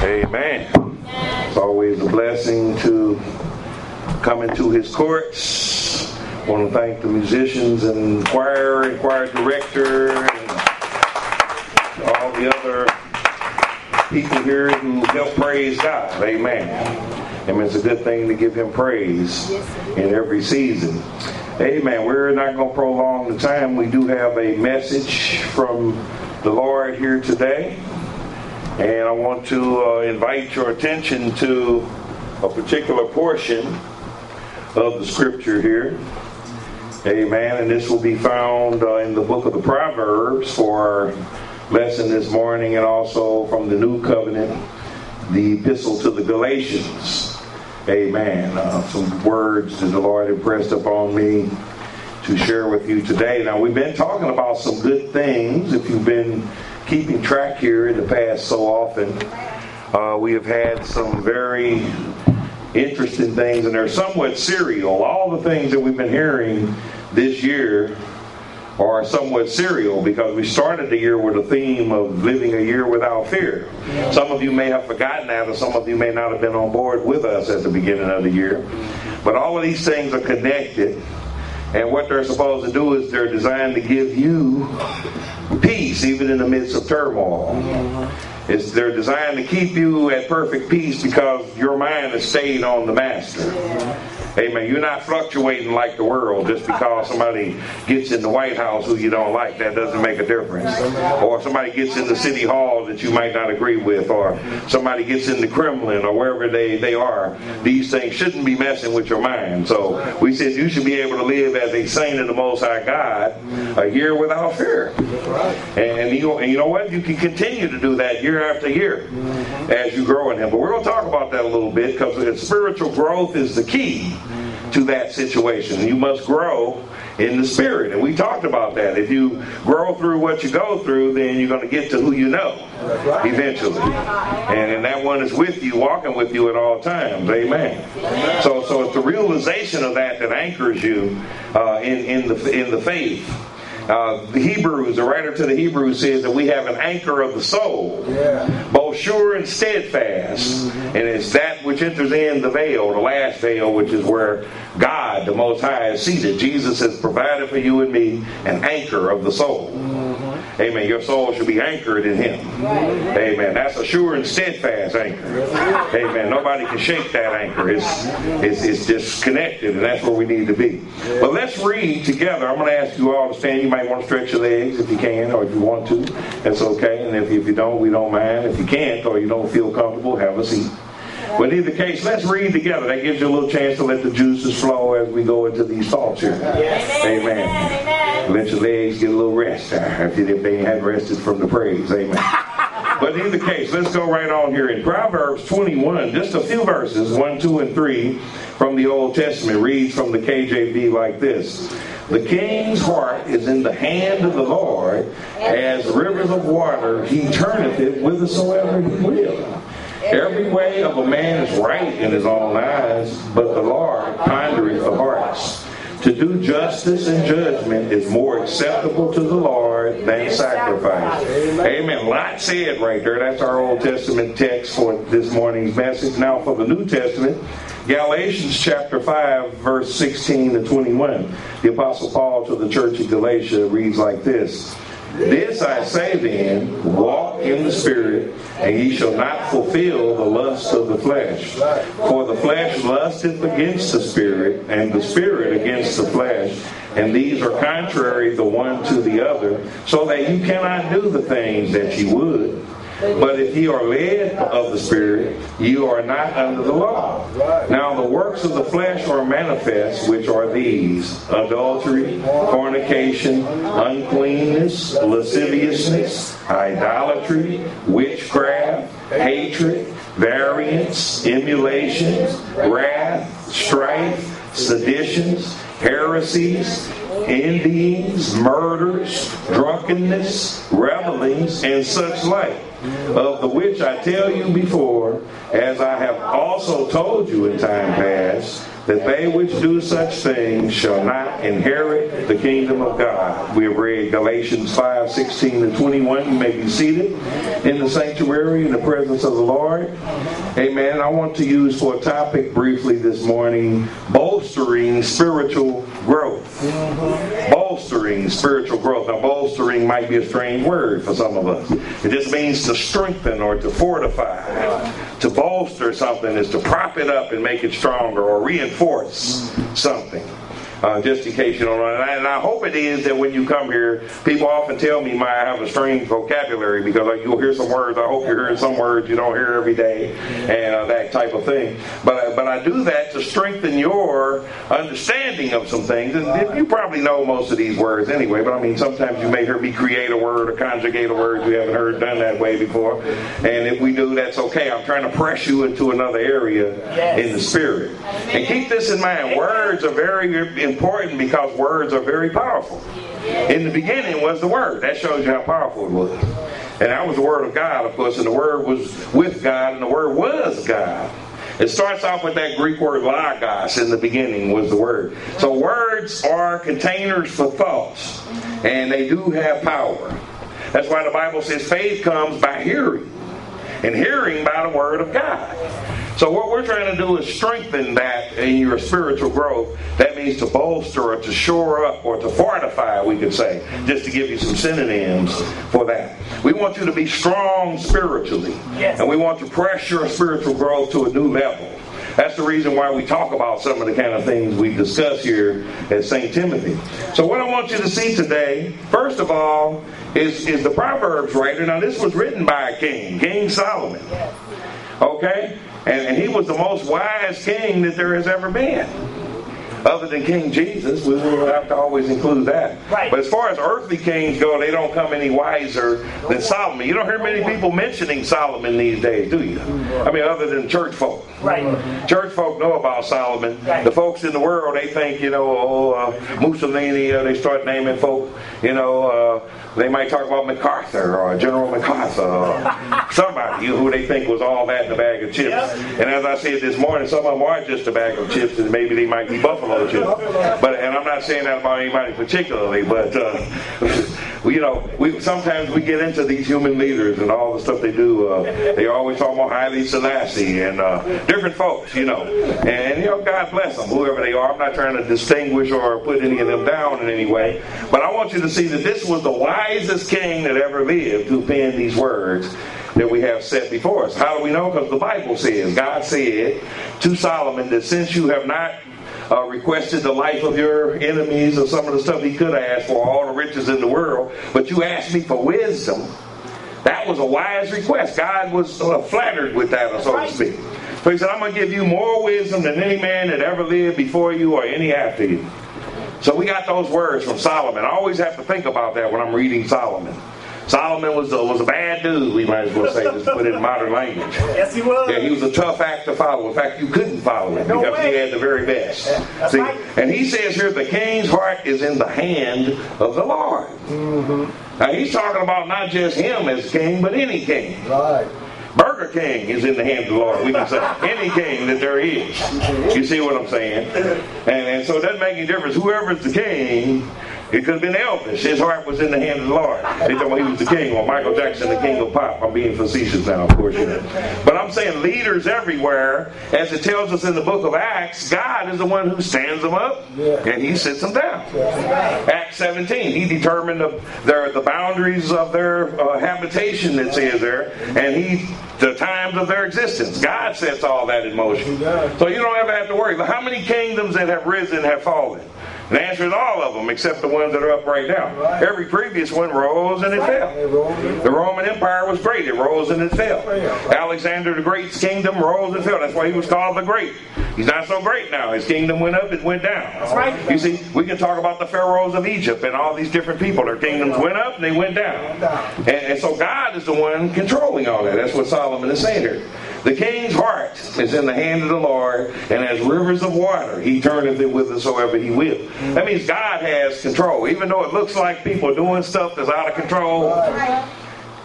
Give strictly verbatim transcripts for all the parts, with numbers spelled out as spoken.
Amen. It's always a blessing to come into his courts. I want to thank the musicians and choir and choir director and all the other people here who help praise God. Amen. Amen. It's a good thing to give him praise in every season. Amen. We're not going to prolong the time. We do have a message from the Lord here today. And I want to uh, invite your attention to a particular portion of the scripture here. Amen. And this will be found uh, in the book of the Proverbs for our lesson this morning, and also from the New Covenant, the epistle to the Galatians. Amen. Uh, some words that the Lord impressed upon me to share with you today. Now, we've been talking about some good things. If you've been keeping track here in the past so often, uh, we have had some very interesting things, and they're somewhat serial. All the things that we've been hearing this year are somewhat serial because we started the year with a theme of living a year without fear. Some of you may have forgotten that, or some of you may not have been on board with us at the beginning of the year. But all of these things are connected, and what they're supposed to do is they're designed to give you peace even in the midst of turmoil. It's, they're designed to keep you at perfect peace because your mind is stayed on the Master. Amen. You're not fluctuating like the world just because somebody gets in the White House who you don't like. That doesn't make a difference. Or somebody gets in the City Hall that you might not agree with. Or somebody gets in the Kremlin or wherever they, they are. These things shouldn't be messing with your mind. So we said you should be able to live as a saint of the Most High God a year without fear. And you, and you know what? You can continue to do that year after year as you grow in Him. But we're going to talk about that a little bit because spiritual growth is the key to that situation. You must grow in the Spirit, and we talked about that. If you grow through what you go through, then you're going to get to who you know eventually, and, and that one is with you, walking with you at all times. Amen. So, so it's the realization of that that anchors you uh, in in the in the faith. Uh, the Hebrews, the writer to the Hebrews says that we have an anchor of the soul, yeah, both sure and steadfast. Mm-hmm. And it's that which enters in the veil, the last veil, which is where God, the Most High, is seated. Jesus has provided for you and me an anchor of the soul. Mm-hmm. Amen. Your soul should be anchored in Him. Mm-hmm. Amen. That's a sure and steadfast anchor. Amen. Nobody can shake that anchor. It's, it's, it's just connected, and that's where we need to be. But let's read together. I'm going to ask you all to stand. You might want to stretch your legs if you can, or if you want to. That's okay. And if, if you don't, we don't mind. If you can't, or you don't feel comfortable, have a seat. But in either case, let's read together. That gives you a little chance to let the juices flow as we go into these thoughts here. Yes. Amen. Amen. Let your legs get a little rest if they haven't rested from the praise. Amen. But in either case, let's go right on here in Proverbs twenty-one. Just a few verses, one, two, and three from the Old Testament. Reads from the K J V like this. The king's heart is in the hand of the Lord, as rivers of water he turneth it whithersoever he will. Every way of a man is right in his own eyes, but the Lord pondereth the hearts. To do justice and judgment is more acceptable to the Lord than sacrifice. Amen. A lot said right there. That's our Old Testament text for this morning's message. Now for the New Testament, Galatians chapter five, verse sixteen to twenty-one. The Apostle Paul to the church of Galatia reads like this. This I say then, walk in the Spirit, and ye shall not fulfill the lust of the flesh. For the flesh lusteth against the Spirit, and the Spirit against the flesh. And these are contrary the one to the other, so that you cannot do the things that ye would. But if ye are led of the Spirit, ye are not under the law. Now the works of the flesh are manifest, which are these: adultery, fornication, uncleanness, lasciviousness, idolatry, witchcraft, hatred, variance, emulations, wrath, strife, seditions, heresies, envyings, murders, drunkenness, revelings, and such like, of the which I tell you before, as I have also told you in time past, that they which do such things shall not inherit the kingdom of God. We have read Galatians five, sixteen to twenty-one. You may be seated in the sanctuary in the presence of the Lord. Amen. I want to use for a topic briefly this morning, bolstering spiritual growth. Bolstering spiritual growth. Now, bolstering might be a strange word for some of us. It just means to strengthen or to fortify. To bolster something is to prop it up and make it stronger or reinforce something. Uh, just in case you don't know. And I, and I hope it is that when you come here, people often tell me I have a strange vocabulary because like, you'll hear some words. I hope you're hearing some words you don't hear every day and uh, that type of thing. But, but I do that to strengthen your understanding of some things. And you probably know most of these words anyway, but I mean, sometimes you may hear me create a word or conjugate a word you haven't heard done that way before. And if we do, that's okay. I'm trying to press you into another area yes. in the spirit. And keep this in mind. Words are very important because words are very powerful. In the beginning was the Word. That shows you how powerful it was. And that was the Word of God, of course, and the Word was with God, and the Word was God. It starts off with that Greek word logos. In the beginning was the Word. So words are containers for thoughts, and they do have power. That's why the Bible says faith comes by hearing, and hearing by the Word of God. So what we're trying to do is strengthen that in your spiritual growth. That means to bolster or to shore up or to fortify, we could say, just to give you some synonyms for that. We want you to be strong spiritually. Yes. And we want to press your spiritual growth to a new level. That's the reason why we talk about some of the kind of things we discuss here at Saint Timothy. So what I want you to see today, first of all, is, is the Proverbs writer. Now this was written by a king, King Solomon. Okay? And, and he was the most wise king that there has ever been. Other than King Jesus, we will have to always include that. Right. But as far as earthly kings go, they don't come any wiser than Solomon. You don't hear many people mentioning Solomon these days, do you? I mean, other than church folk. Right. Church folk know about Solomon. Right. The folks in the world, they think, you know, oh, uh, Mussolini, uh, they start naming folk, you know, uh, they might talk about MacArthur or General MacArthur or somebody who they think was all that in a bag of chips. Yep. And as I said this morning, some of them are just a bag of chips and maybe they might be buffalo chips. But, and I'm not saying that about anybody particularly, but, uh, you know, we sometimes we get into these human leaders and all the stuff they do. Uh, they always talk about Haile Selassie and uh, different folks, you know. And, you know, God bless them, whoever they are. I'm not trying to distinguish or put any of them down in any way. But I want you to see that this was the wisest king that ever lived who penned these words that we have set before us. How do we know? Because the Bible says, God said to Solomon that since you have not uh, requested the life of your enemies or some of the stuff he could have asked for, all the riches in the world, but you asked me for wisdom, that was a wise request. God was uh, flattered with that, so to speak. So he said, I'm going to give you more wisdom than any man that ever lived before you or any after you. So we got those words from Solomon. I always have to think about that when I'm reading Solomon. Solomon was a, was a bad dude, we might as well say, just put it in modern language. Yes, he was. Yeah, he was a tough act to follow. In fact, you couldn't follow him no because way. He had the very best. That's See, right. And he says here, the king's heart is in the hand of the Lord. Mm-hmm. Now, he's talking about not just him as king, but any king. Right. Burger King is in the hand of the Lord. We can say any king that there is. You see what I'm saying? And, and so it doesn't make any difference. Whoever's the king, it could have been Elvis. His heart was in the hand of the Lord. They thought he was the king, or Michael Jackson, the king of pop. I'm being facetious now, of course. You know. But I'm saying leaders everywhere, as it tells us in the book of Acts, God is the one who stands them up, and he sits them down. Acts seventeen, he determined the, their, the boundaries of their uh, habitation, it says there, and he the times of their existence. God sets all that in motion. So you don't ever have to worry. But how many kingdoms that have risen have fallen? And the answer is all of them, except the ones that are up right now. Right. Every previous one rose and it fell. The Roman Empire was great. It rose and it fell. Alexander the Great's kingdom rose and fell. That's why he was called the Great. He's not so great now. His kingdom went up, it went down. That's right. You see, we can talk about the pharaohs of Egypt and all these different people. Their kingdoms went up and they went down. And, and so God is the one controlling all that. That's what Solomon is saying here. The king's heart is in the hand of the Lord, and as rivers of water, he turneth it whithersoever he will. That means God has control. Even though it looks like people are doing stuff that's out of control,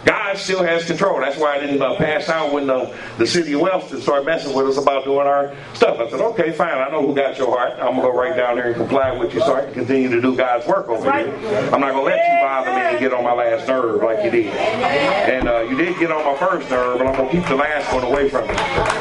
God still has control. That's why I didn't uh, pass out when the, the city of Wellston started messing with us about doing our stuff. I said, okay, fine. I know who got your heart. I'm going to go right down there and comply with you so I can continue to do God's work over here. I'm not going to let you bother me and get on my last nerve like you did. And uh, you did get on my first nerve, but I'm going to keep the last one away from you.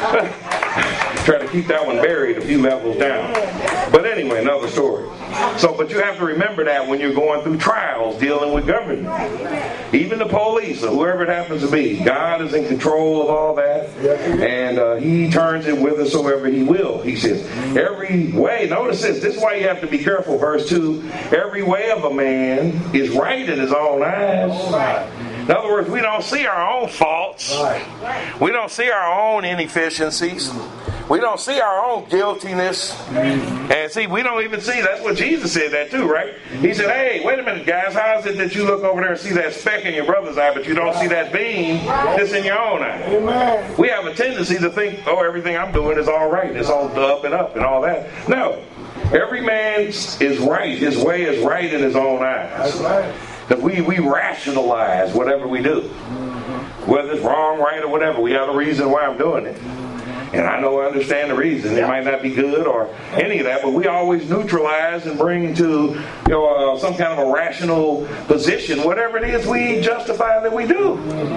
Try to keep that one buried a few levels down. But anyway, another story. So, but you have to remember that when you're going through trials dealing with government. Even the police or whoever it happens to be, God is in control of all that. And uh, He turns it whithersoever He will. He says, every way, notice this, this is why you have to be careful. Verse two, every way of a man is right in his own eyes. In other words, we don't see our own faults. We don't see our own inefficiencies. We don't see our own guiltiness. And see, we don't even see, that's what Jesus said that too, right? He said, hey, wait a minute, guys, how is it that you look over there and see that speck in your brother's eye, but you don't see that beam that's in your own eye? We have a tendency to think, oh, everything I'm doing is all right. It's all up and up and all that. No. Every man is right. His way is right in his own eyes. Because we, we rationalize whatever we do. Whether it's wrong, right, or whatever. We have a reason why I'm doing it. And I know I understand the reason. It might not be good or any of that, but we always neutralize and bring to you know uh, some kind of a rational position, whatever it is we justify that we do.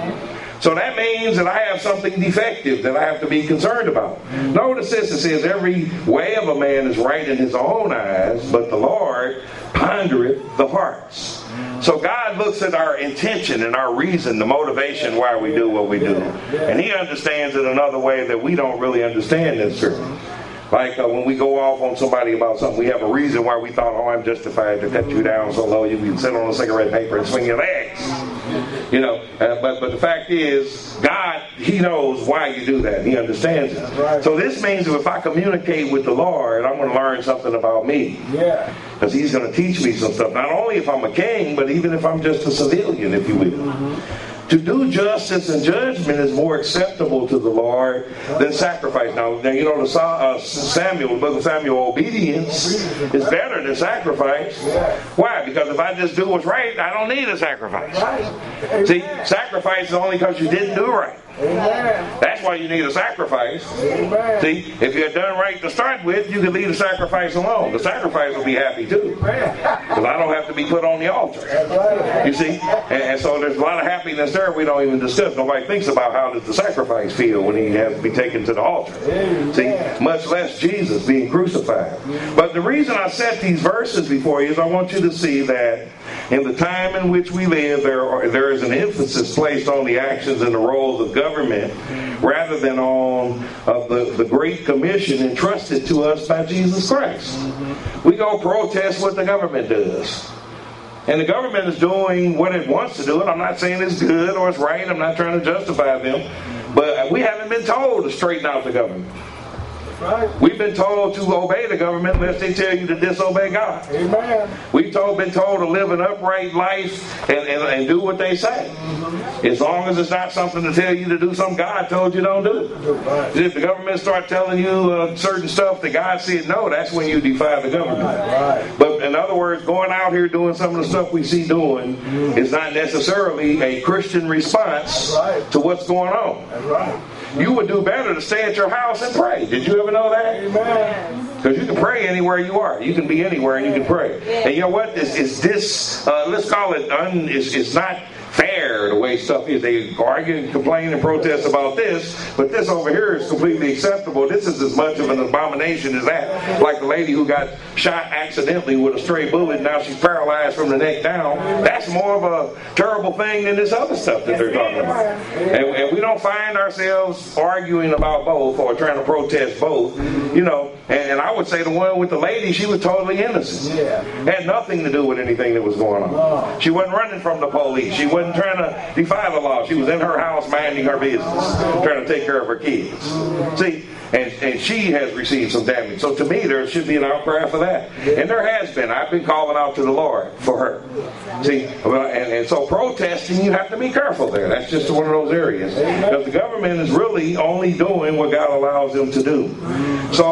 So that means that I have something defective that I have to be concerned about. Notice this, it says, every way of a man is right in his own eyes, but the Lord pondereth the hearts. So God looks at our intention and our reason, the motivation why we do what we do. And He understands it another way that we don't really understand necessarily. Like uh, when we go off on somebody about something, we have a reason why we thought, oh, I'm justified to cut you down so low you can sit on a cigarette paper and swing your legs. You know, uh, but, but the fact is, God, He knows why you do that. He understands it. So this means that if I communicate with the Lord, I'm going to learn something about me. Yeah. Because He's going to teach me some stuff. Not only if I'm a king, but even if I'm just a civilian, if you will. Mm-hmm. To do justice and judgment is more acceptable to the Lord than sacrifice. Now, now you know, the uh, Samuel, the book of Samuel, obedience is better than sacrifice. Why? Because if I just do what's right, I don't need a sacrifice. See, sacrifice is only because you didn't do right. Amen. That's why you need a sacrifice. Amen. See, if you had done right to start with, you could leave the sacrifice alone. The sacrifice will be happy too, because I don't have to be put on the altar. You see, and, and so there's a lot of happiness there we don't even discuss. Nobody thinks about how does the sacrifice feel when he has to be taken to the altar. See, much less Jesus being crucified. But the reason I set these verses before you is I want you to see that in the time in which we live, there are, there is an emphasis placed on the actions and the roles of government rather than on uh, the, the Great Commission entrusted to us by Jesus Christ. We go protest what the government does. And the government is doing what it wants to do. And I'm not saying it's good or it's right. I'm not trying to justify them. But we haven't been told to straighten out the government. Right. We've been told to obey the government unless they tell you to disobey God. Amen. We've told, been told to live an upright life and, and, and do what they say. Mm-hmm. As long as it's not something to tell you to do something God told you don't do. Right. If the government start telling you uh, certain stuff that God said no, that's when you defy the government. Right. Right. But in other words, going out here doing some of the stuff we see doing mm-hmm. is not necessarily a Christian response right. to what's going on. That's right. You would do better to stay at your house and pray. Did you ever know that? Amen. Because you can pray anywhere you are. You can be anywhere and you can pray. And you know what? This is this. Uh, let's call it. Un, it's, it's not fair the way stuff is. They argue and complain and protest about this, but this over here is completely acceptable. This is as much of an abomination as that. Like the lady who got shot accidentally with a stray bullet, now she's paralyzed from the neck down. That's more of a terrible thing than this other stuff that they're talking about. And, and we don't find ourselves arguing about both or trying to protest both, you know. And, and I would say the one with the lady, she was totally innocent. Had nothing to do with anything that was going on. She wasn't running from the police. She wasn't trying to defy the law. She was in her house minding her business, trying to take care of her kids. See, and, and she has received some damage. So to me, there should be an outcry for that. And there has been. I've been calling out to the Lord for her. See, and, and so protesting, you have to be careful there. That's just one of those areas. Because the government is really only doing what God allows them to do. So the role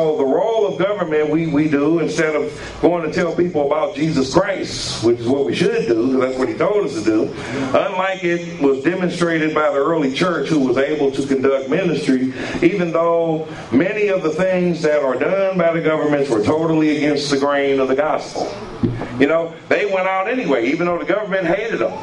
role of government we, we do, instead of going to tell people about Jesus Christ, which is what we should do, because that's what he told us to do, unlike it was demonstrated by the early church, who was able to conduct ministry, even though many of the things that are done by the governments were totally against the grain of the gospel. You know, they went out anyway, even though the government hated them.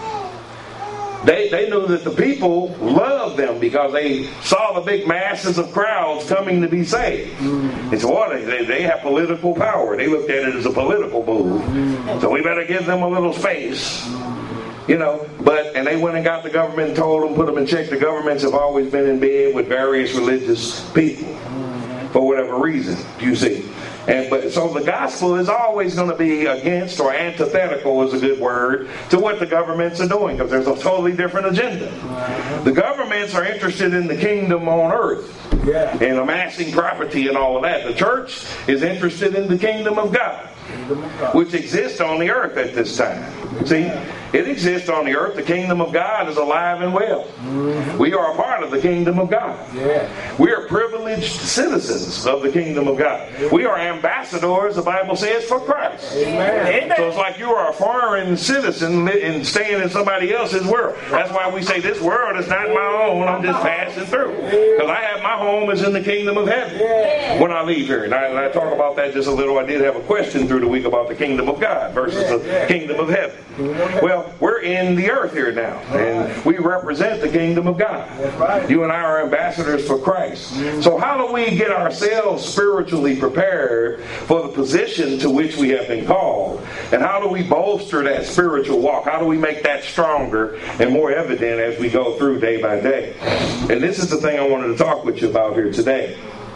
They, they knew that the people loved them because they saw the big masses of crowds coming to be saved. It's what they, they have political power. They looked at it as a political move. So we better give them a little space. You know, but, and they went and got the government and told them, put them in check. The governments have always been in bed with various religious people for whatever reason, you see. And but so the gospel is always going to be against, or antithetical is a good word, to what the governments are doing, because there's a totally different agenda. The governments are interested in the kingdom on earth, yeah, and amassing property and all of that. The church is interested in the kingdom of God, which exists on the earth at this time. See, it exists on the earth. The kingdom of God is alive and well. We are a part of the kingdom of God. We are privileged citizens of the kingdom of God. We are ambassadors, the Bible says, for Christ. Amen. So it's like you are a foreign citizen and staying in somebody else's world. That's why we say this world is not my own. I'm just passing through. Because I have my home is in the kingdom of heaven when I leave here. And I, and I talk about that just a little. I did have a question through the week about the kingdom of God versus the kingdom of heaven. Well, we're in the earth here now, and we represent the kingdom of God. You and I are ambassadors for Christ. So how do we get ourselves spiritually prepared for the position to which we have been called? And how do we bolster that spiritual walk? How do we make that stronger and more evident as we go through day by day? And this is the thing I wanted to talk with you about here today.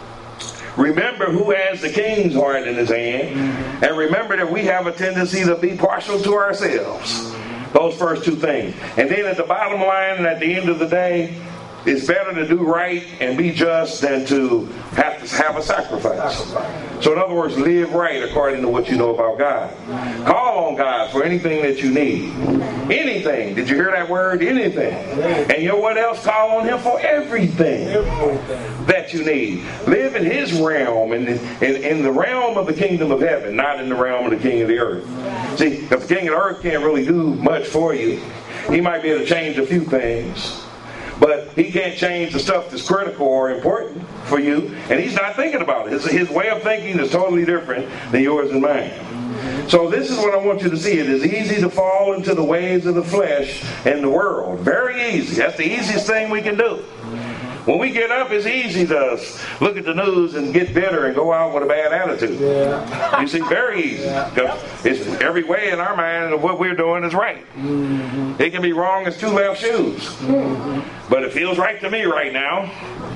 Remember who has the king's heart in his hand, and remember that we have a tendency to be partial to ourselves. Those first two things. And then at the bottom line, and at the end of the day, it's better to do right and be just than to have to have a sacrifice. So in other words, live right according to what you know about God. Call on God for anything that you need. Anything. Did you hear that word? Anything. And you know what else? Call on Him for everything that you need. Live in His realm, in, in, in the realm of the kingdom of heaven, not in the realm of the king of the earth. See, because the king of the earth can't really do much for you. He might be able to change a few things, but he can't change the stuff that's critical or important for you, and he's not thinking about it. His, his way of thinking is totally different than yours and mine. So this is what I want you to see. It is easy to fall into the ways of the flesh and the world. Very easy. That's the easiest thing we can do. When we get up, it's easy to look at the news and get bitter and go out with a bad attitude. Yeah. You see, very easy. Because it's every way in our mind of what we're doing is right. Mm-hmm. It can be wrong as two left shoes. Mm-hmm. But it feels right to me right now.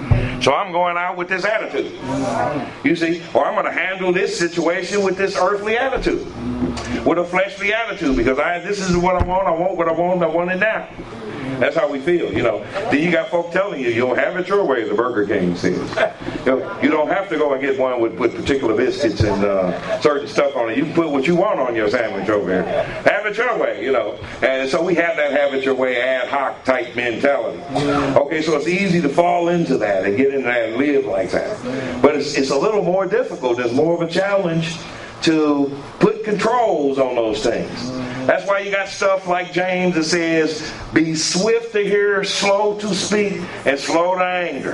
So I'm going out with this attitude. You see, or I'm going to handle this situation with this earthly attitude. With a fleshly attitude. Because I, this is what I want. I want what I want. I want it now. That's how we feel, you know. Then you got folk telling you, you'll have it your way, the Burger King says. You know, you don't have to go and get one with, with particular biscuits and uh, certain stuff on it. You can put what you want on your sandwich over here. Have it your way, you know. And so we have that have it your way ad hoc type mentality. Okay, so it's easy to fall into that and get into that and live like that. But it's, it's a little more difficult. There's more of a challenge to put controls on those things. That's why you got stuff like James that says, be swift to hear, slow to speak, and slow to anger.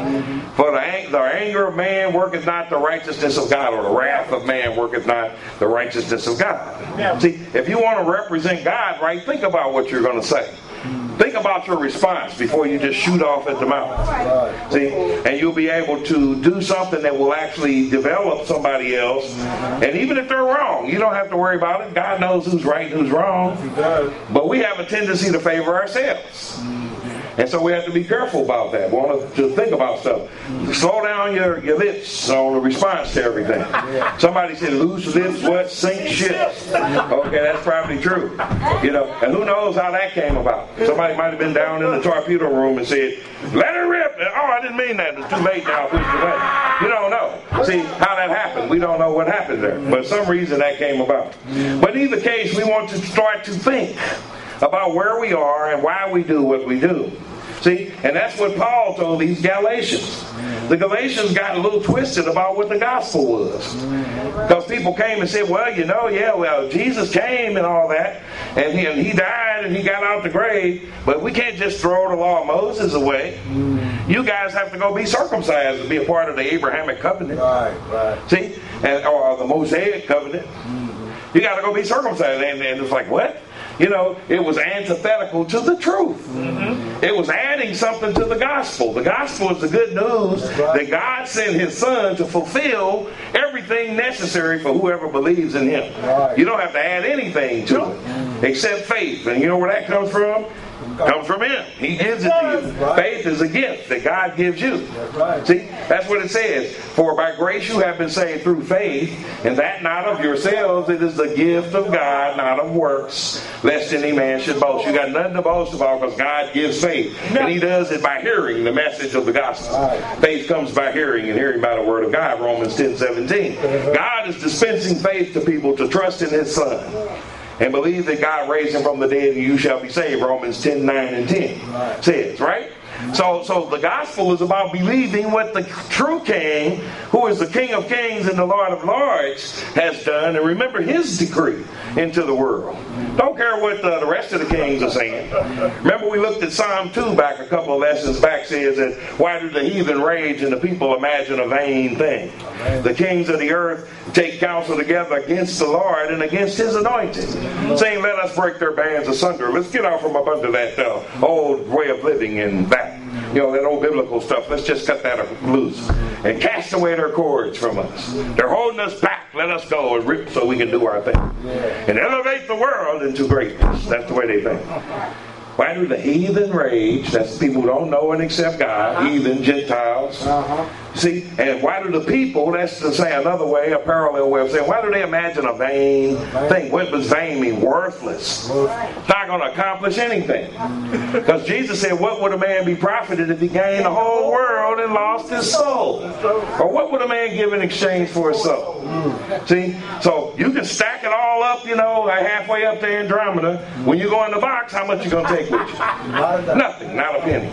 For the, the anger of man worketh not the righteousness of God, or the wrath of man worketh not the righteousness of God. See, if you want to represent God right, think about what you're going to say. Think about your response before you just shoot off at the mouth. See? And you'll be able to do something that will actually develop somebody else. And even if they're wrong, you don't have to worry about it. God knows who's right and who's wrong. But we have a tendency to favor ourselves. And so we have to be careful about that. We want to think about stuff. Slow down your, your lips on the response to everything. Somebody said, loose lips, what? Sink ships. Okay, that's probably true. You know, and who knows how that came about. Somebody might have been down in the torpedo room and said, let it rip. Oh, I didn't mean that. It's too late now. Push it away. You don't know. See, how that happened. We don't know what happened there. But for some reason that came about. But in either case, we want to start to think about where we are and why we do what we do. See, and that's what Paul told these Galatians. The Galatians got a little twisted about what the gospel was. Because people came and said, well, you know, yeah, well, Jesus came and all that, and he, and he died and he got out the grave, but we can't just throw the law of Moses away. You guys have to go be circumcised and be a part of the Abrahamic covenant. Right, right. See, and, or the Mosaic covenant. You got to go be circumcised. And, and it's like, what? You know, it was antithetical to the truth. Mm-hmm. It was adding something to the gospel. The gospel is the good news right. that God sent His Son to fulfill everything necessary for whoever believes in Him. Right. You don't have to add anything to it mm-hmm. except faith. And you know where that comes from? Comes from Him. He gives it to you. Right. Faith is a gift that God gives you. That's right. See, that's what it says. For by grace you have been saved through faith, and that not of yourselves. It is the gift of God, not of works, lest any man should boast. You got nothing to boast about because God gives faith. And He does it by hearing the message of the gospel. Right. Faith comes by hearing, and hearing by the word of God. Romans ten seventeen. God is dispensing faith to people to trust in His Son. And believe that God raised Him from the dead, and you shall be saved. Romans ten, nine and ten right. says, right? So, so the gospel is about believing what the true King, who is the King of Kings and the Lord of Lords, has done, and remember His decree into the world. Don't care what the, the rest of the kings are saying. Remember we looked at Psalm two back a couple of lessons back, says that why do the heathen rage and the people imagine a vain thing? The kings of the earth take counsel together against the Lord and against His anointed, saying, let us break their bands asunder. Let's get out from up under that uh, old way of living and that, you know, that old biblical stuff. Let's just cut that loose and cast away their cords from us. They're holding us back. Let us go and rip so we can do our thing and elevate the world into greatness. That's the way they think. Why do the heathen rage? That's people who don't know and accept God. Uh-huh. Heathen, Gentiles. Uh-huh. See, and why do the people, that's to say another way, a parallel way of saying, why do they imagine a vain thing? What does vain mean? Worthless. It's not going to accomplish anything. Because Jesus said, what would a man be profited if he gained the whole world and lost his soul? Or what would a man give in exchange for his soul? See, so you can stack it all up, you know, halfway up there in Andromeda. When you go in the box, how much you going to take with you? Nothing, not a penny.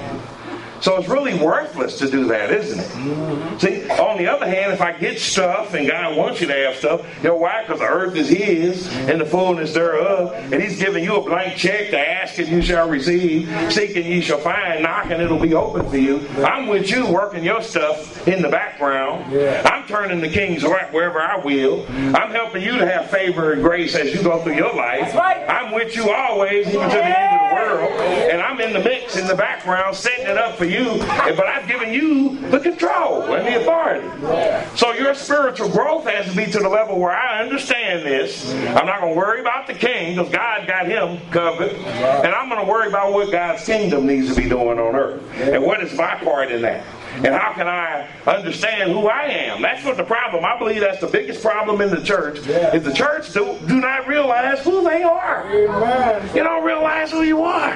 So it's really worthless to do that, isn't it? Mm-hmm. See, on the other hand, if I get stuff, and God wants you to have stuff, you know why? Because the earth is His, and the fullness thereof, and He's giving you a blank check to ask and you shall receive, seek and you shall find, knock and it'll be open for you. I'm with you working your stuff in the background. I'm turning the king's heart wherever I will. I'm helping you to have favor and grace as you go through your life. I'm with you always, even to the end of the world, and I'm in the mix in the background, setting it up for you, but I've given you the control and the authority. So your spiritual growth has to be to the level where I understand this. I'm not going to worry about the king because God got him covered, and I'm going to worry about what God's kingdom needs to be doing on earth and what is my part in that. And how can I understand who I am? That's what the problem, I believe that's the biggest problem in the church, yeah. is the church do, do not realize who they are. Amen. You don't realize who you are.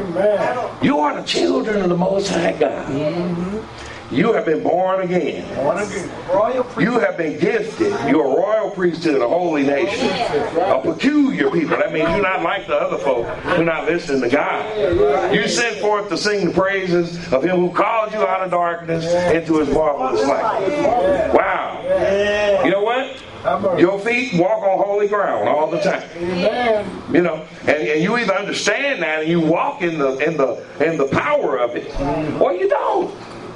Amen. You are the children of the Most High God. Mm-hmm. You have been born again. Born again. You have been gifted. You're a royal priesthood, a holy nation, a peculiar people. That means you're not like the other folk. You're not listening to God. You sent forth to sing the praises of Him who called you out of darkness into His marvelous light. Wow. You know what? Your feet walk on holy ground all the time. You know, and, and you either understand that and you walk in the in the in the power of it, or you don't.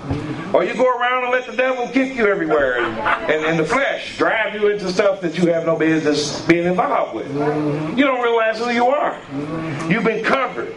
Or you go around and let the devil kick you everywhere and, and, and the flesh drive you into stuff that you have no business being involved with. You don't realize who you are. You've been covered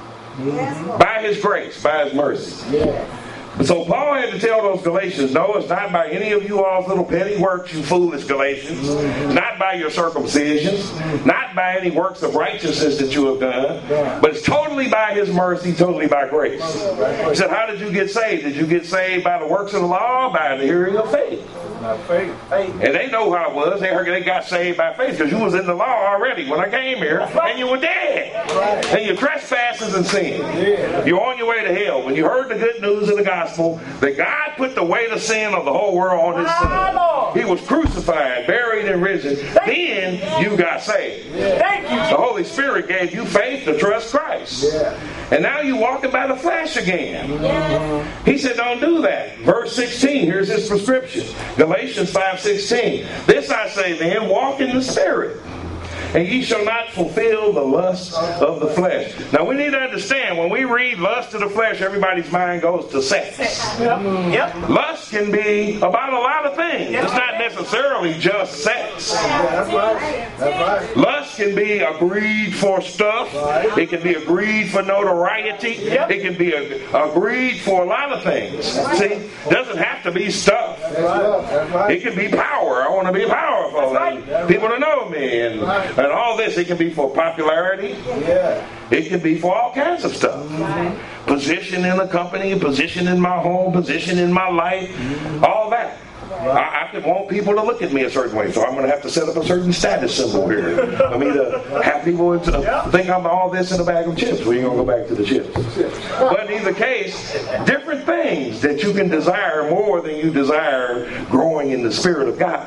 by His grace, by His mercy. So Paul had to tell those Galatians, no, it's not by any of you all's little petty works, you foolish Galatians. Not by your circumcisions. Not by any works of righteousness that you have done. But it's totally by His mercy, totally by grace. He said, how did you get saved? Did you get saved by the works of the law or by the hearing of faith? Faith. Faith. And they know how it was. They heard they got saved by faith because you was in the law already when I came here, and you were dead. Right. And your trespasses and sin. Yeah. You're on your way to hell. When you heard the good news of the gospel, gospel that God put the weight of sin of the whole world on his son. He was crucified, buried, and risen. Then you got saved. Thank you. The Holy Spirit gave you faith to trust Christ. And now you're walking by the flesh again. He said, don't do that. Verse sixteen, here's his prescription. Galatians five sixteen. This I say then, walk in the Spirit, and ye shall not fulfill the lust of the flesh. Now we need to understand, when we read lust of the flesh, everybody's mind goes to sex. Yep. Yep. Lust can be about a lot of things. Yep. It's not necessarily just sex. Yeah, that's right. That's right. Lust can be a greed for stuff. Right. It can be a greed for notoriety. Yep. It can be a, a greed for a lot of things. Right. See, it doesn't have to be stuff. That's right. That's right. It can be power. I want to be powerful. Right. And people to know me. And, right. and all this. It can be for popularity. Yeah. It can be for all kinds of stuff. Mm-hmm. Position in a company, position in my home, position in my life, mm-hmm. all that. Right. I, I could want people to look at me a certain way, so I'm going to have to set up a certain status symbol here for me to have people to yeah. think I'm all this in a bag of chips. We're going to go back to the chips. But in either case, different things that you can desire more than you desire growing in the Spirit of God.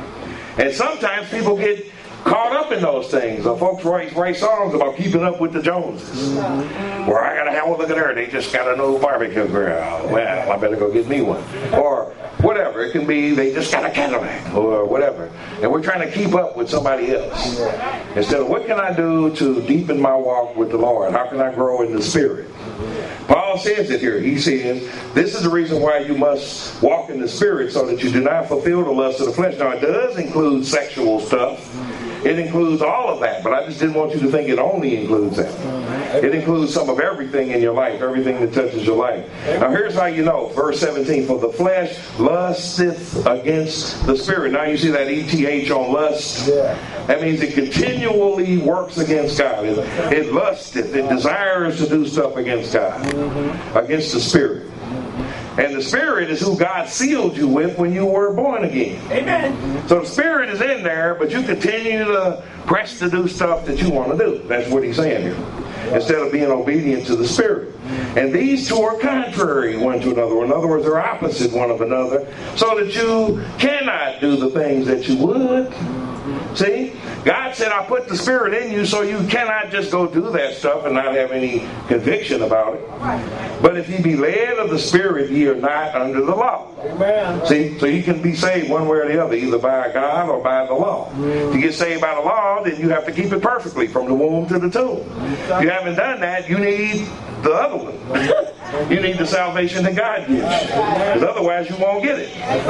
And sometimes people get caught up in those things. Uh, folks write, write songs about keeping up with the Joneses. Mm-hmm. Where I gotta have a look at her. They just got a new barbecue grill. Well, I better go get me one. Or whatever. It can be they just got a Cadillac or whatever. And we're trying to keep up with somebody else. Instead of what can I do to deepen my walk with the Lord? How can I grow in the Spirit? Paul says it here. He says, this is the reason why you must walk in the Spirit, so that you do not fulfill the lust of the flesh. Now, it does include sexual stuff. It includes all of that, but I just didn't want you to think it only includes that. It includes some of everything in your life, everything that touches your life. Now, here's how you know. Verse seventeen, for the flesh lusteth against the Spirit. Now, you see that E T H on lust? That means it continually works against God. It, it lusteth. It desires to do stuff against God, against the Spirit. And the Spirit is who God sealed you with when you were born again. Amen. So the Spirit is in there, but you continue to press to do stuff that you want to do. That's what he's saying here. Instead of being obedient to the Spirit. And these two are contrary one to another. In other words, they're opposite one of another. So that you cannot do the things that you would. See? God said, I put the Spirit in you so you cannot just go do that stuff and not have any conviction about it. But if ye be led of the Spirit, ye are not under the law. Amen. See? So you can be saved one way or the other, either by God or by the law. Mm. If you get saved by the law, then you have to keep it perfectly from the womb to the tomb. If you haven't done that, you need the other one. You need the salvation that God gives you. Because otherwise you won't get it.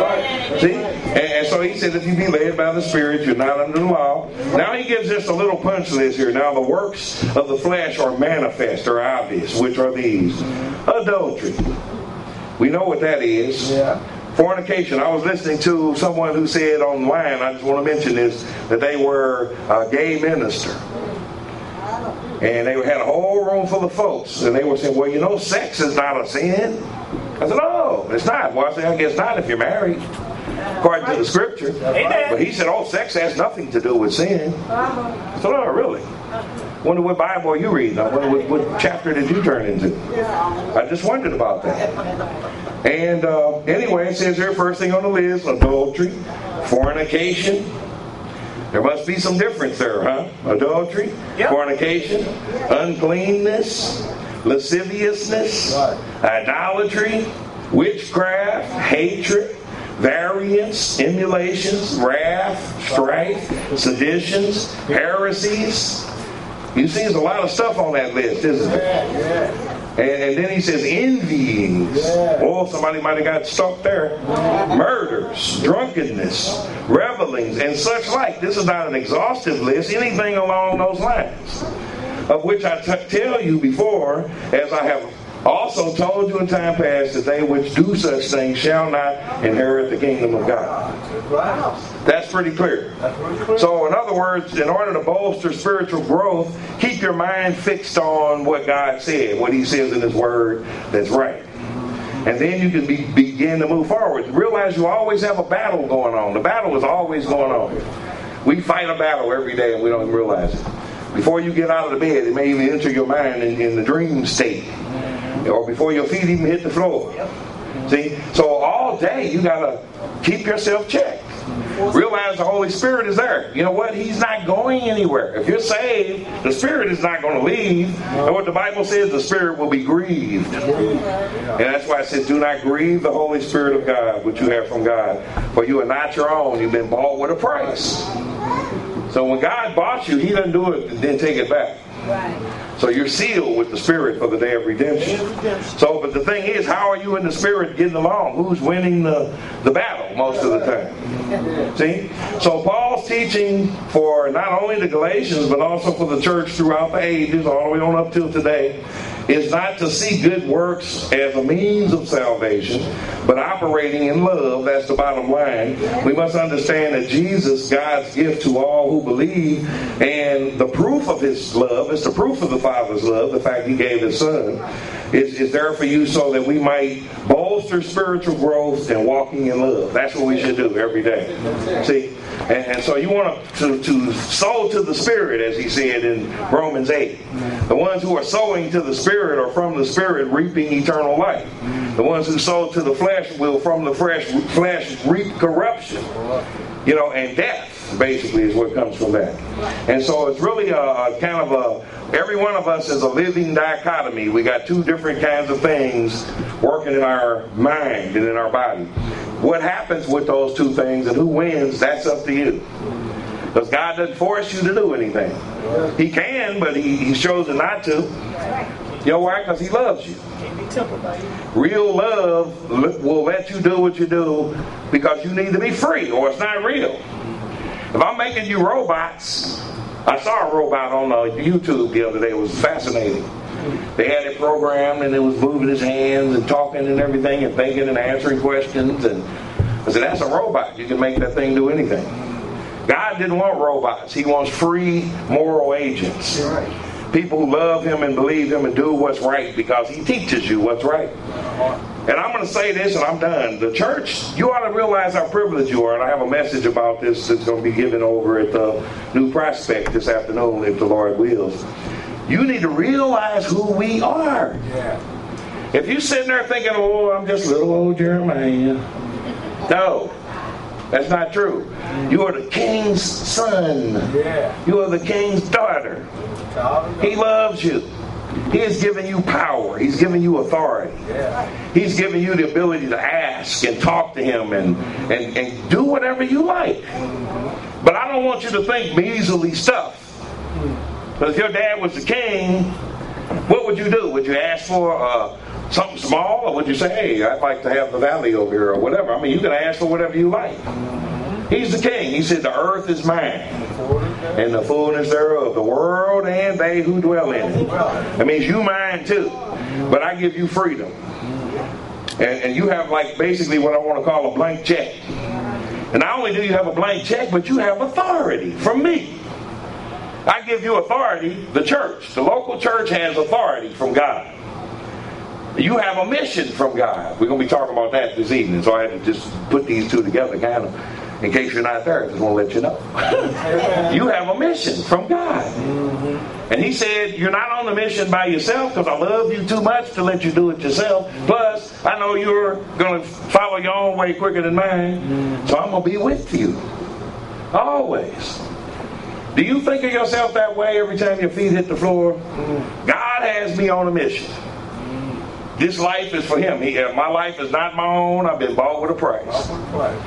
See? And, and so he said, if you be led by the Spirit, you're not under the law. Now he gives us a little punch list here. Now the works of the flesh are manifest, or obvious. Which are these? Adultery. We know what that is. Yeah. Fornication. I was listening to someone who said online, I just want to mention this, that they were a gay minister. And they had a whole room full of folks. And they were saying, well, you know, sex is not a sin. I said, no, it's not. Well, I said, I guess not if you're married, according to the Scripture. Amen. But he said, oh, sex has nothing to do with sin. I said, oh, really? I wonder what Bible you read. I wonder what, what chapter did you turn into. I just wondered about that. And uh, anyway, it says here, first thing on the list, adultery, fornication. There must be some difference there, huh? Adultery, yep. Fornication, uncleanness, lasciviousness, idolatry, witchcraft, hatred, variance, emulations, wrath, strife, seditions, heresies. You see, there's a lot of stuff on that list, isn't there? Yeah. And, and then he says envyings. Yeah. Oh, somebody might have got stuck there. Murders, drunkenness, revelings, and such like. This is not an exhaustive list. Anything along those lines. Of which I t- tell you before, as I have also told you in time past, that they which do such things shall not inherit the kingdom of God. That's pretty clear. So in other words, in order to bolster spiritual growth, keep your mind fixed on what God said, what he says in his word that's right. And then you can be, begin to move forward. Realize you always have a battle going on. The battle is always going on. We fight a battle every day and we don't even realize it. Before you get out of the bed, it may even enter your mind in, in the dream state. Or before your feet even hit the floor. See? So all day you got to keep yourself checked. Realize the Holy Spirit is there. You know what? He's not going anywhere. If you're saved, the Spirit is not going to leave. And what the Bible says, the Spirit will be grieved. And that's why it says, do not grieve the Holy Spirit of God, which you have from God. For you are not your own. You've been bought with a price. So when God bought you, He doesn't do it and then take it back. So you're sealed with the Spirit for the day of redemption. So, but the thing is, how are you in the Spirit getting along? Who's winning the, the battle most of the time? See? So Paul's teaching for not only the Galatians, but also for the church throughout the ages, all the way on up till today, is not to see good works as a means of salvation, but operating in love. That's the bottom line. We must understand that Jesus, God's gift to all who believe, and the proof of His love, it's the proof of the Father's love, the fact He gave His Son, is, is there for you so that we might bolster spiritual growth and walking in love. That's what we should do every day. See? And, and so you want to, to sow to the Spirit, as he said in Romans eight. The ones who are sowing to the Spirit are from the Spirit reaping eternal life. The ones who sow to the flesh will from the flesh, flesh reap corruption. You know, and death, basically, is what comes from that. And so it's really a, a kind of a, every one of us is a living dichotomy. We got two different kinds of things working in our mind and in our body. What happens with those two things and who wins, that's up to you. Because God doesn't force you to do anything. He can, but He, he shows it not to. You know why? Because He loves you. Real love will let you do what you do because you need to be free, or it's not real. If I'm making you robots, I saw a robot on uh, YouTube the other day. It was fascinating. They had it programmed, and it was moving his hands and talking and everything and thinking and answering questions. And I said, that's a robot. You can make that thing do anything. God didn't want robots. He wants free moral agents. People who love Him and believe Him and do what's right because He teaches you what's right. And I'm going to say this and I'm done. The church, you ought to realize how privileged you are. And I have a message about this that's going to be given over at the New Prospect this afternoon, if the Lord wills. You need to realize who we are. Yeah. If you're sitting there thinking, oh, I'm just little old Jeremiah. No, that's not true. You are the king's son. Yeah. You are the king's daughter. He loves you. He has given you power. He's given you authority. Yeah. He's given you the ability to ask and talk to Him and, and, and do whatever you like. But I don't want you to think measly stuff. Because if your dad was the king, what would you do? Would you ask for uh, something small? Or would you say, hey, I'd like to have the valley over here or whatever? I mean, you can ask for whatever you like. He's the king. He said, the earth is mine, and the fullness thereof, the world and they who dwell in it. That means you mine too. But I give you freedom. And, and you have like basically what I want to call a blank check. And not only do you have a blank check, but you have authority from me. I give you authority, the church. The local church has authority from God. You have a mission from God. We're going to be talking about that this evening, so I had to just put these two together kind of. In case you're not there, I just want to let you know. You have a mission from God. And He said, you're not on the mission by yourself because I love you too much to let you do it yourself. Plus, I know you're going to follow your own way quicker than mine. So I'm going to be with you. Always. Do you think of yourself that way every time your feet hit the floor? God has me on a mission. This life is for Him. He, my life is not my own. I've been bought with a price.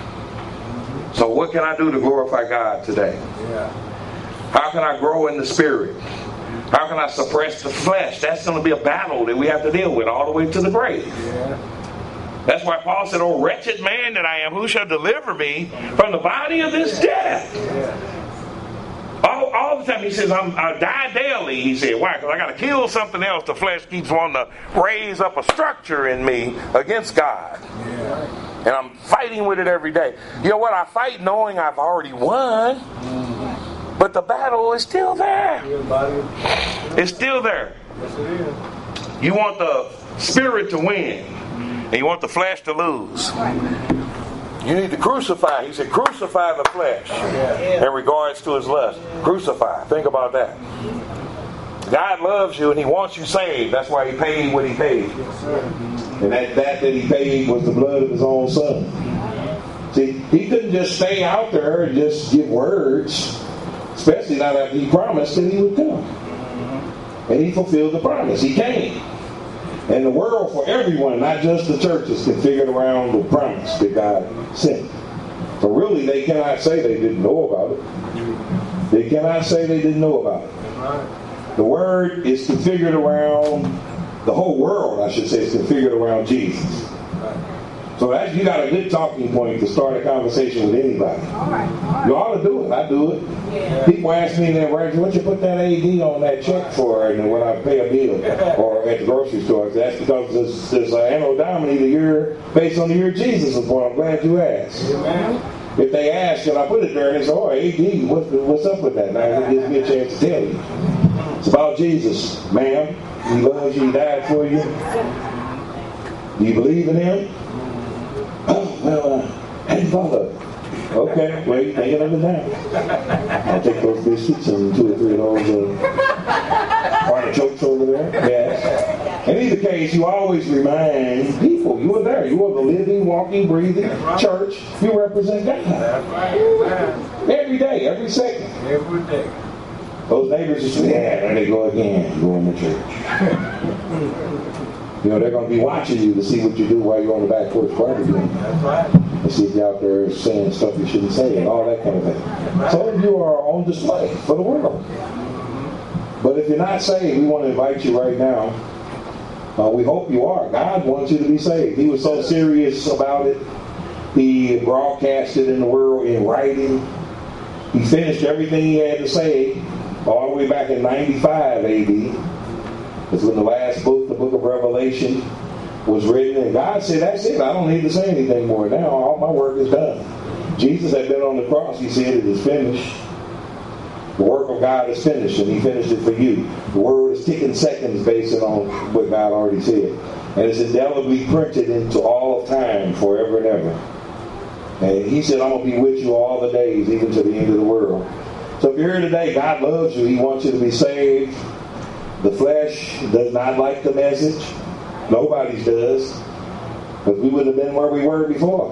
So what can I do to glorify God today? Yeah. How can I grow in the Spirit? How can I suppress the flesh? That's going to be a battle that we have to deal with all the way to the grave. Yeah. That's why Paul said, oh, wretched man that I am, who shall deliver me from the body of this death? Yeah. All, all the time he says, I'm, I die daily. He said, why? Because I got to kill something else. The flesh keeps wanting to raise up a structure in me against God. Yeah. And I'm fighting with it every day. You know what? I fight knowing I've already won. But the battle is still there. It's still there. You want the Spirit to win. And you want the flesh to lose. You need to crucify. He said, crucify the flesh in regards to his lust. Crucify. Think about that. God loves you and he wants you saved. That's why he paid what he paid. And that, that that he paid was the blood of his own son. See, he couldn't just stay out there and just give words, especially not after he promised that he would come. And he fulfilled the promise. He came. And the world, for everyone, not just the churches, can figure around the promise that God sent. So really, they cannot say they didn't know about it. They cannot say they didn't know about it. The word is configured around, the whole world, I should say, is configured around Jesus. So that, you got a good talking point to start a conversation with anybody. All right, all right. You ought to do it. I do it. Yeah. People ask me, "What you put that A D on that check for?" And when I pay a bill or at the grocery store, that's because there's, there's an anno domini the year based on the year Jesus was born. I'm glad you asked. Amen. If they ask, should I put it there? And they say, "Oh, A D, what's, what's up with that?" Now it gives me a chance to tell you. It's about Jesus, ma'am. He loves you. He died for you. Do you believe in him? Oh, well, uh, I hadn't thought of it. Okay, well, you take it up and down. I'll take those biscuits and two or three of those uh, artichokes over there. Yes. In either case, you always remind people you are there. You are the living, walking, breathing church. You represent God. Every day, every second. Every day. Those neighbors just say, "Yeah, there they go again, going to church." You know, they're going to be watching you to see what you do while you're on the back porch barbecuing. That's right. And see if you're out there saying stuff you shouldn't say and all that kind of thing. Right. Some of you are on display for the world. But if you're not saved, we want to invite you right now. Uh, we hope you are. God wants you to be saved. He was so serious about it. He broadcast it in the world in writing. He finished everything he had to say all the way back in ninety-five A D. It's when the last book, the book of Revelation, was written. And God said, "That's it. I don't need to say anything more now. All my work is done." Jesus had been on the cross. He said, "It is finished." The work of God is finished, and he finished it for you. The word is ticking seconds based on what God already said. And it's indelibly printed into all of time, forever and ever. And he said, "I'm going to be with you all the days, even to the end of the world." So if you're here today, God loves you. He wants you to be saved. The flesh does not like the message. Nobody's does. But we would have been where we were before.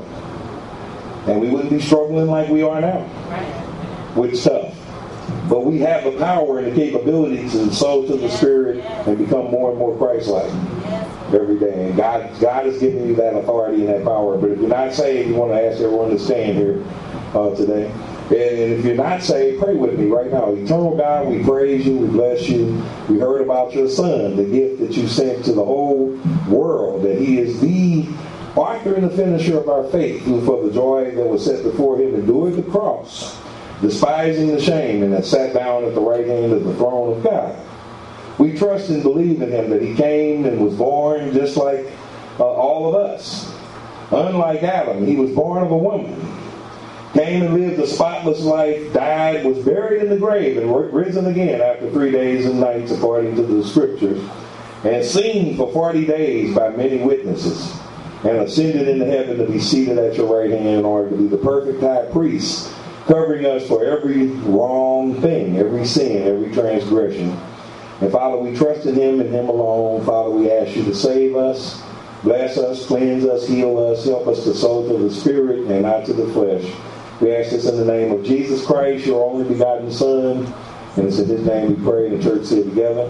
And we wouldn't be struggling like we are now with stuff. But we have the power and the capability to sow to the Spirit and become more and more Christ-like every day. And God, God has given you that authority and that power. But if you're not saved, you want to ask everyone to stand here uh, today. And if you're not saved, pray with me right now. Eternal God, we praise you, we bless you. We heard about your Son, the gift that you sent to the whole world, that he is the author and the finisher of our faith, who for the joy that was set before him endured the cross, despising the shame, and has sat down at the right hand of the throne of God. We trust and believe in him, that he came and was born just like uh, all of us. Unlike Adam, he was born of a woman. Came and lived a spotless life, died, was buried in the grave, and risen again after three days and nights according to the scriptures, and seen for forty days by many witnesses, and ascended into heaven to be seated at your right hand in order to be the perfect high priest, covering us for every wrong thing, every sin, every transgression. And Father, we trust in him and him alone. Father, we ask you to save us, bless us, cleanse us, heal us, help us to sow to the Spirit and not to the flesh. We ask this in the name of Jesus Christ, your only begotten Son. And it's in his name we pray, and the church say together.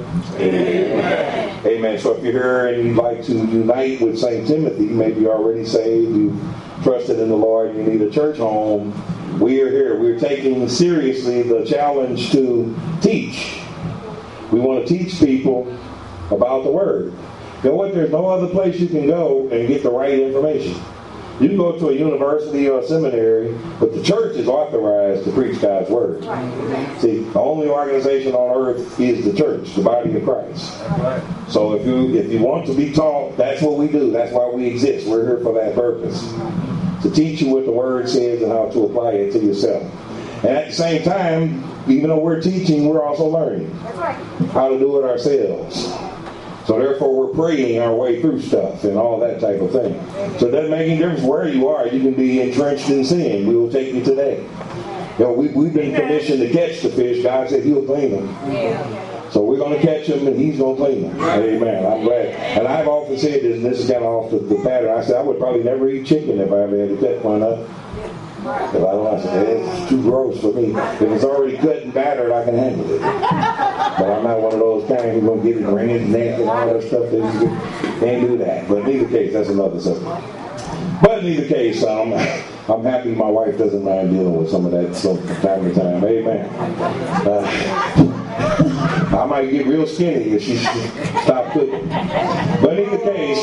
Amen. Amen. Amen. So if you're here and you'd like to unite with Saint Timothy, maybe you're already saved, you trusted in the Lord, you need a church home, we are here. We're taking seriously the challenge to teach. We want to teach people about the Word. You know what? There's no other place you can go and get the right information. You can go to a university or a seminary, but the church is authorized to preach God's Word. See, the only organization on earth is the church, the body of Christ. So if you if you want to be taught, that's what we do. That's why we exist. We're here for that purpose. To teach you what the Word says and how to apply it to yourself. And at the same time, even though we're teaching, we're also learning how to do it ourselves. So therefore, we're praying our way through stuff and all that type of thing. So it doesn't make any difference where you are. You can be entrenched in sin. We will take you today. You know, we, we've been commissioned to catch the fish. God said he'll clean them. So we're going to catch him and he's going to clean them. Amen. I'm glad. And I've often said this, and this is kind of off the, the pattern. I said I would probably never eat chicken if I ever had to cut one up. Because I don't know, I said, it's too gross for me. If it's already cut and battered, I can handle it. But I'm not one of those kind who's going to get it wring his neck and all that stuff. That you can't do that. But in either case, that's another subject. But in either case, um, I'm happy my wife doesn't mind dealing with some of that stuff from time to time. Amen. Uh, I might get real skinny if she stopped cooking. But in either case,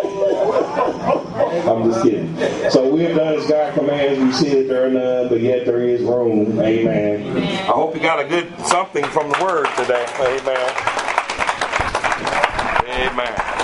I'm just kidding. So we have done as God commands. We see that there are none, but yet there is room. Amen. I hope you got a good something from the word today. Amen. Amen.